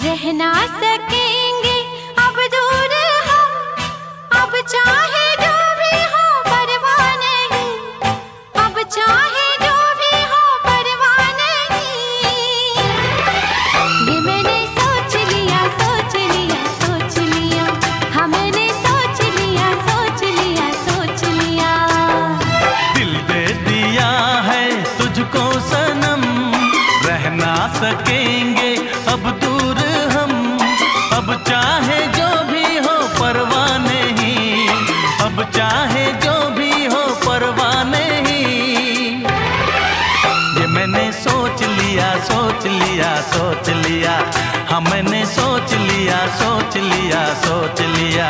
रह ना सकेंगे अब दूर हम, अब चाहे जो भी हो परवाह नहीं, अब चाहे जो भी हो परवाह नहीं। ये मैंने सोच लिया, सोच लिया, सोच लिया, हाँ मैंने सोच लिया, सोच लिया, सोच लिया। दिल दे दिया है तुझको सनम, रह ना सकेंगे अब दूर हम, अब चाहे जो भी हो परवाह नहीं, अब चाहे जो भी हो परवाह नहीं। ये मैंने सोच लिया, सोच लिया, सोच लिया, हाँ मैंने सोच लिया, सोच लिया, सोच लिया।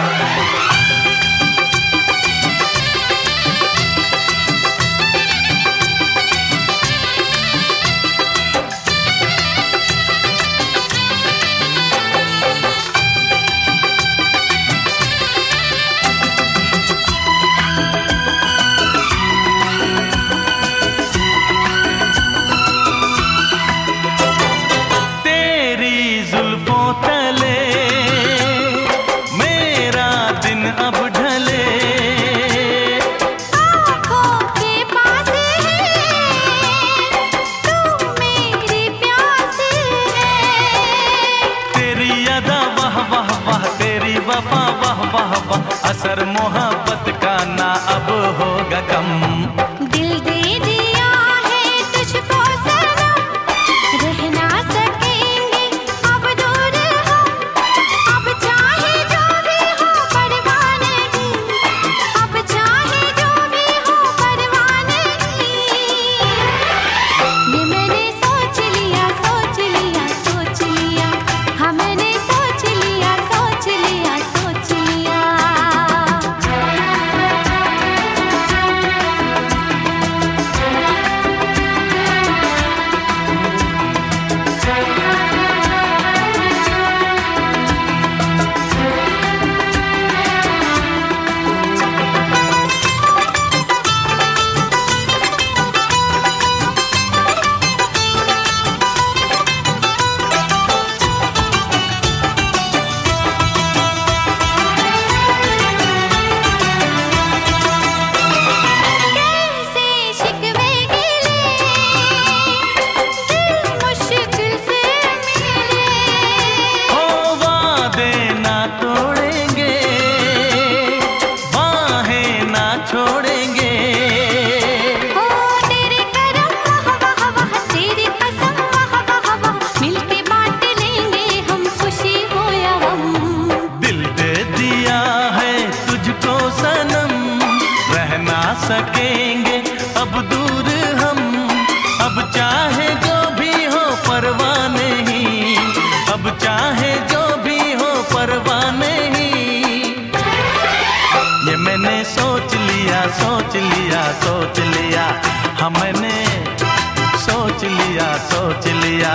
वफा वाह वाह वाह, असर मोहब्बत का ना अब होगा कम। दिल दे दिया है तुझको सनम, रह ना सकेंगे अब दूर हम, अब चाहे जो भी हो परवाह नहीं, अब चाहे जो भी हो परवाह नहीं। ये मैंने सोच लिया, सोच लिया, सोच लिया, हाँ मैंने सोच लिया, सोच लिया, सोच लिया। सकेंगे अब दूर हम, अब चाहे जो भी हो परवाह नहीं, अब चाहे जो भी हो परवाह नहीं। ये मैंने सोच लिया, सोच लिया, सोच लिया, हाँ मैंने सोच लिया, सोच लिया।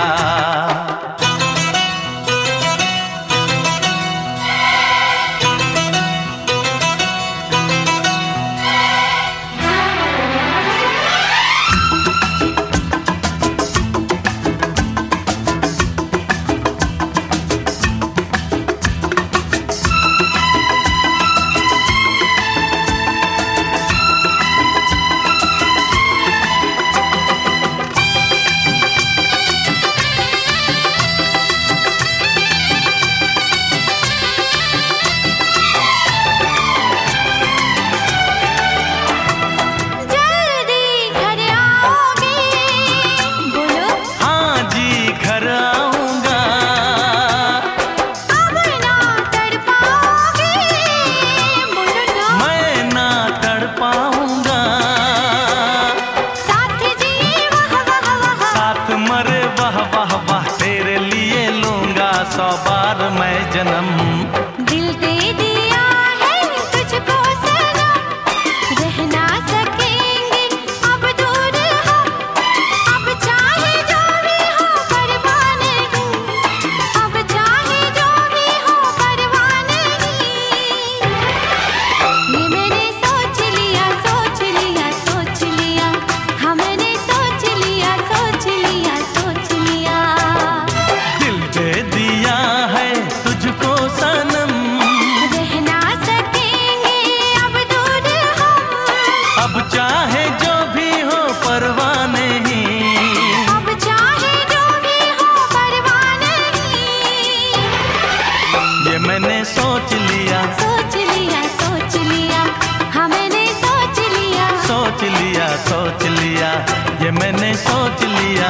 सौ बार मैं जन्म। दिल दे दिया है तुझको सनम, रह ना सकेंगे अब दूर हम, अब चाहे जो भी हो परवाह नहीं, अब चाहे जो भी हो परवाह नहीं। ये मैंने सोच लिया, सोच लिया, सोच लिया, हाँ मैंने सोच लिया, सोच लिया, सोच लिया। दिल दे दिया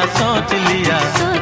सोच लिया